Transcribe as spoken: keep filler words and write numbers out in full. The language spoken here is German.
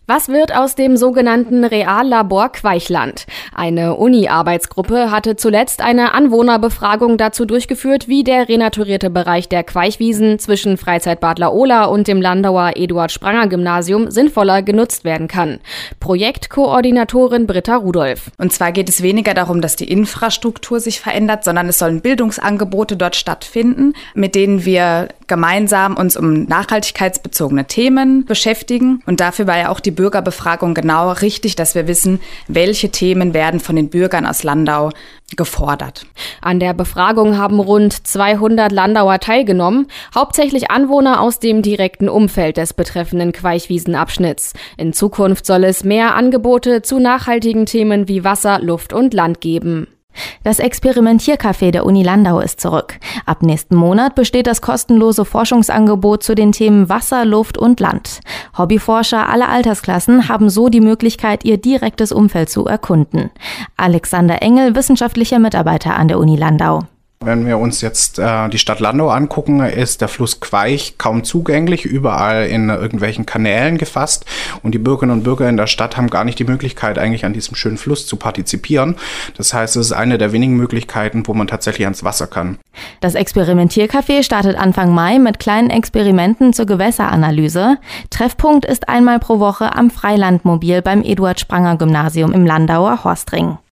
Was wird aus dem sogenannten Reallabor Queichland? Eine Uni-Arbeitsgruppe hatte zuletzt eine Anwohnerbefragung dazu durchgeführt, wie der renaturierte Bereich der Queichwiesen zwischen Freizeitbad Laola und dem Landauer Eduard-Spranger-Gymnasium sinnvoller genutzt werden kann. Projektkoordinatorin Britta Rudolph. Und zwar geht es weniger darum, dass die Infrastruktur sich verändert, sondern es sollen Bildungsangebote dort stattfinden, mit denen wir gemeinsam uns um nachhaltigkeitsbezogene Themen beschäftigen. Und dafür war ja auch die Bürgerbefragung genau richtig, dass wir wissen, welche Themen werden von den Bürgern aus Landau gefordert. An der Befragung haben rund zweihundert Landauer teilgenommen, hauptsächlich Anwohner aus dem direkten Umfeld des betreffenden Queichwiesenabschnitts. In Zukunft soll es mehr Angebote zu nachhaltigen Themen wie Wasser, Luft und Land geben. Das Experimentiercafé der Uni Landau ist zurück. Ab nächsten Monat besteht das kostenlose Forschungsangebot zu den Themen Wasser, Luft und Land. Hobbyforscher aller Altersklassen haben so die Möglichkeit, ihr direktes Umfeld zu erkunden. Alexander Engel, wissenschaftlicher Mitarbeiter an der Uni Landau. Wenn wir uns jetzt äh, die Stadt Landau angucken, ist der Fluss Queich kaum zugänglich, überall in irgendwelchen Kanälen gefasst. Und die Bürgerinnen und Bürger in der Stadt haben gar nicht die Möglichkeit, eigentlich an diesem schönen Fluss zu partizipieren. Das heißt, es ist eine der wenigen Möglichkeiten, wo man tatsächlich ans Wasser kann. Das Experimentiercafé startet Anfang Mai mit kleinen Experimenten zur Gewässeranalyse. Treffpunkt ist einmal pro Woche am Freilandmobil beim Eduard-Spranger-Gymnasium im Landauer Horstring.